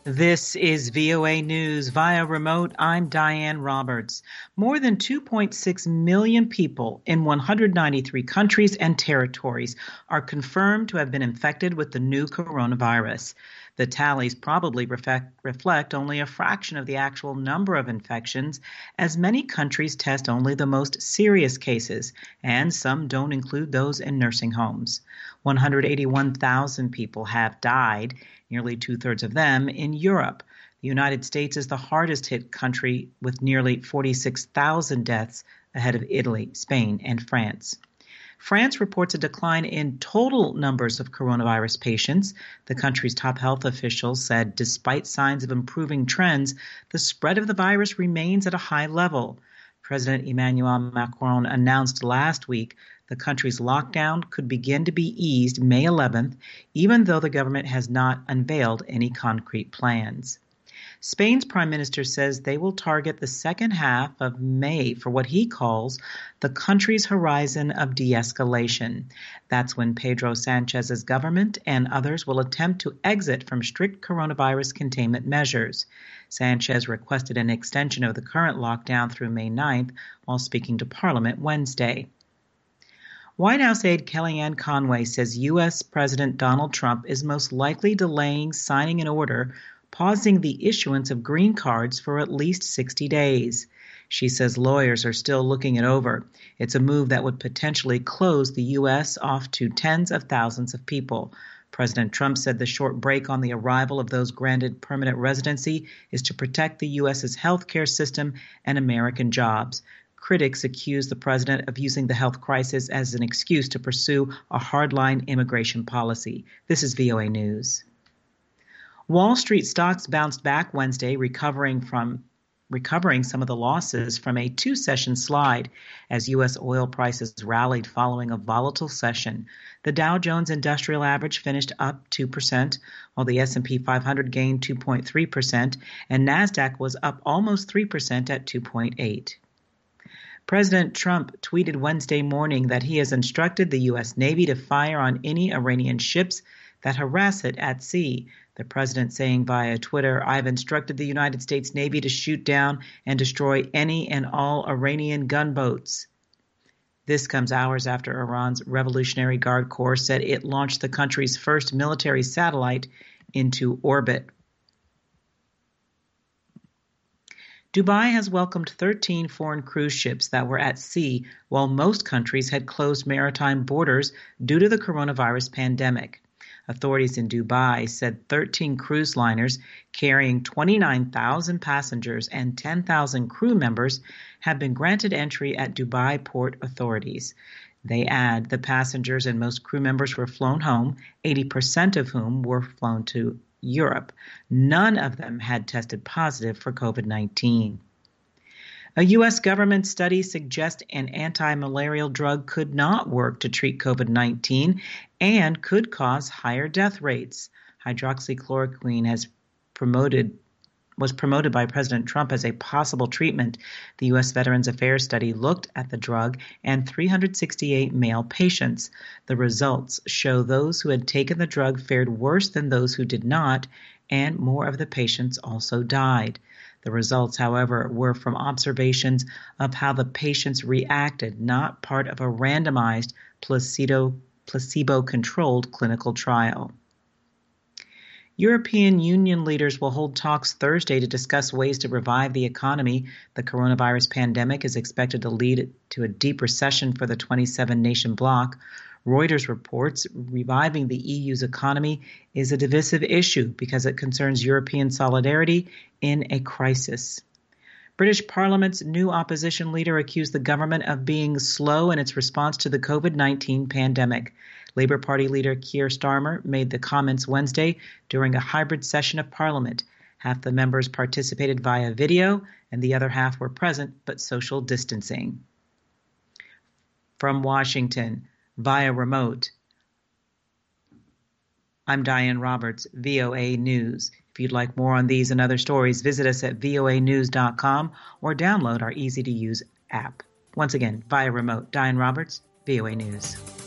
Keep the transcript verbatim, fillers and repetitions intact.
This is V O A News via remote. I'm Diane Roberts. More than two point six million people in one hundred ninety-three countries and territories are confirmed to have been infected with the new coronavirus. The tallies probably reflect, reflect only a fraction of the actual number of infections, as many countries test only the most serious cases, and some don't include those in nursing homes. one hundred eighty-one thousand people have died, nearly two-thirds of them in Europe. The United States is the hardest hit country with nearly forty-six thousand deaths, ahead of Italy, Spain, and France. France reports a decline in total numbers of coronavirus patients. The country's top health officials said despite signs of improving trends, the spread of the virus remains at a high level. President Emmanuel Macron announced last week the country's lockdown could begin to be eased May eleventh, even though the government has not unveiled any concrete plans. Spain's prime minister says they will target the second half of May for what he calls the country's horizon of de-escalation. That's when Pedro Sanchez's government and others will attempt to exit from strict coronavirus containment measures. Sanchez requested an extension of the current lockdown through May ninth while speaking to Parliament Wednesday. White House aide Kellyanne Conway says U S. President Donald Trump is most likely delaying signing an order pausing the issuance of green cards for at least sixty days. She says lawyers are still looking it over. It's a move that would potentially close the U S off to tens of thousands of people. President Trump said the short break on the arrival of those granted permanent residency is to protect the U S's healthcare system and American jobs. Critics accuse the president of using the health crisis as an excuse to pursue a hardline immigration policy. This is V O A News. Wall Street stocks bounced back Wednesday, recovering from recovering some of the losses from a two-session slide as U S oil prices rallied following a volatile session. The Dow Jones Industrial Average finished up two percent, while the S and P five hundred gained two point three percent, and NASDAQ was up almost three percent at two point eight. President Trump tweeted Wednesday morning that he has instructed the U S. Navy to fire on any Iranian ships that harass it at sea. The president saying via Twitter, "I've instructed the United States Navy to shoot down and destroy any and all Iranian gunboats." This comes hours after Iran's Revolutionary Guard Corps said it launched the country's first military satellite into orbit. Dubai has welcomed thirteen foreign cruise ships that were at sea while most countries had closed maritime borders due to the coronavirus pandemic. Authorities in Dubai said thirteen cruise liners carrying twenty-nine thousand passengers and ten thousand crew members have been granted entry at Dubai port authorities. They add the passengers and most crew members were flown home, eighty percent of whom were flown to Europe. None of them had tested positive for COVID nineteen. A U S government study suggests an anti-malarial drug could not work to treat COVID nineteen and could cause higher death rates. Hydroxychloroquine has promoted was promoted by President Trump as a possible treatment. The U S. Veterans Affairs study looked at the drug and three hundred sixty-eight male patients. The results show those who had taken the drug fared worse than those who did not, and more of the patients also died. The results, however, were from observations of how the patients reacted, not part of a randomized placebo, placebo-controlled clinical trial. European Union leaders will hold talks Thursday to discuss ways to revive the economy. The coronavirus pandemic is expected to lead to a deep recession for the twenty-seven nation bloc. Reuters reports reviving the E U's economy is a divisive issue because it concerns European solidarity in a crisis. British Parliament's new opposition leader accused the government of being slow in its response to the COVID nineteen pandemic. Labour Party leader Keir Starmer made the comments Wednesday during a hybrid session of Parliament. Half the members participated via video and the other half were present but social distancing. From Washington, via remote, I'm Diane Roberts, V O A News. If you'd like more on these and other stories, visit us at V O A news dot com or download our easy-to-use app. Once again, via remote, Diane Roberts, V O A News.